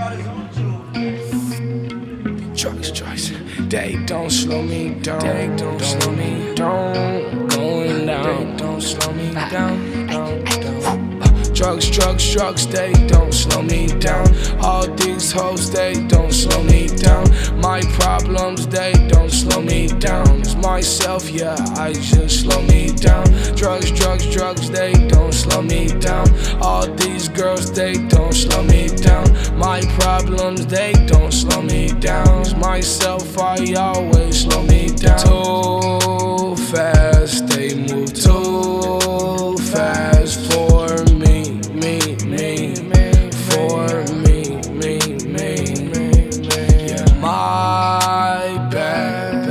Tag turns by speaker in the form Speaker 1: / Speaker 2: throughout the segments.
Speaker 1: Drugs, they don't slow me down. They don't slow me down. Going down, they don't slow me down. Drugs, they don't slow me down. All these hoes, they don't slow me down. My problems, they don't slow me down. It's myself, yeah, I just slow me down. Drugs, they don't slow me down. All these girls, they don't slow me down. My problems, they don't slow me down. It's myself, I always slow me down. Too fast, they move too fast for me. My bad,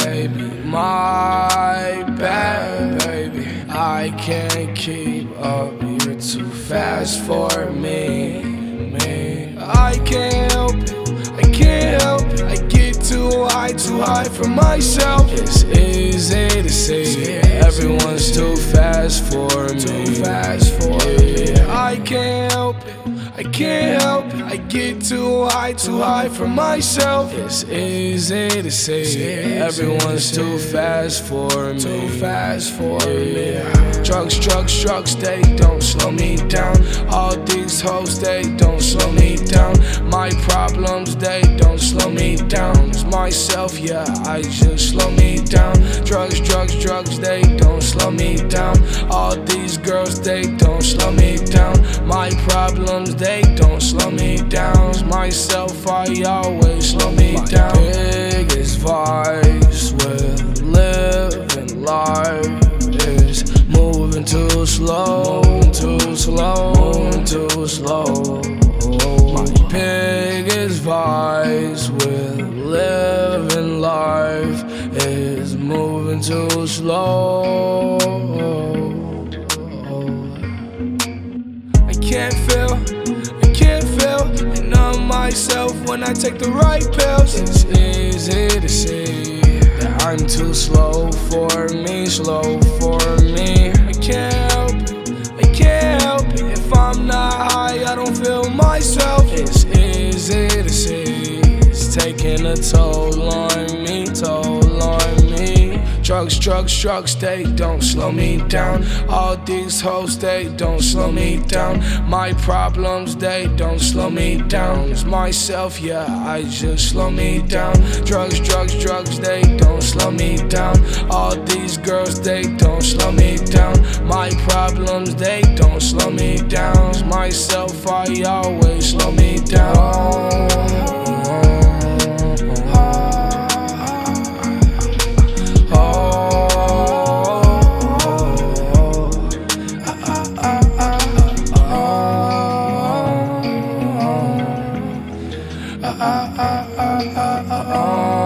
Speaker 1: baby. I can't keep up, you're too fast for me. I can't help it, I get too high for myself. It's easy to see, everyone's too fast for me. I can't help it, I get too high for myself. It's easy to see, everyone's too fast for me. Drugs, they don't slow me down. All these hoes, they don't slow me down. My problems, they don't slow me down. It's myself, yeah, I just slow me down. Drugs, they don't slow me down. All these girls, they don't slow me down. My problems, they don't slow me down. It's myself, I always slow me down. My biggest vice with living life is moving too slow. My biggest vice with living life is moving too slow. I can't feel and numb myself when I take the right pills. It's easy to see that I'm too slow for me. I can't help it, if I'm not high, I don't feel myself. It's easy to see, it's taking a toll on me. Drugs, they don't slow me down. All these hoes, they don't slow me down. My problems, they don't slow me down. It's myself, yeah, I just slow me down. Drugs, they don't slow me down. All these girls, they don't slow me down. My problems, they don't slow me down. It's myself, I always slow me down. Ah, ah, ah, ah, ah, ah.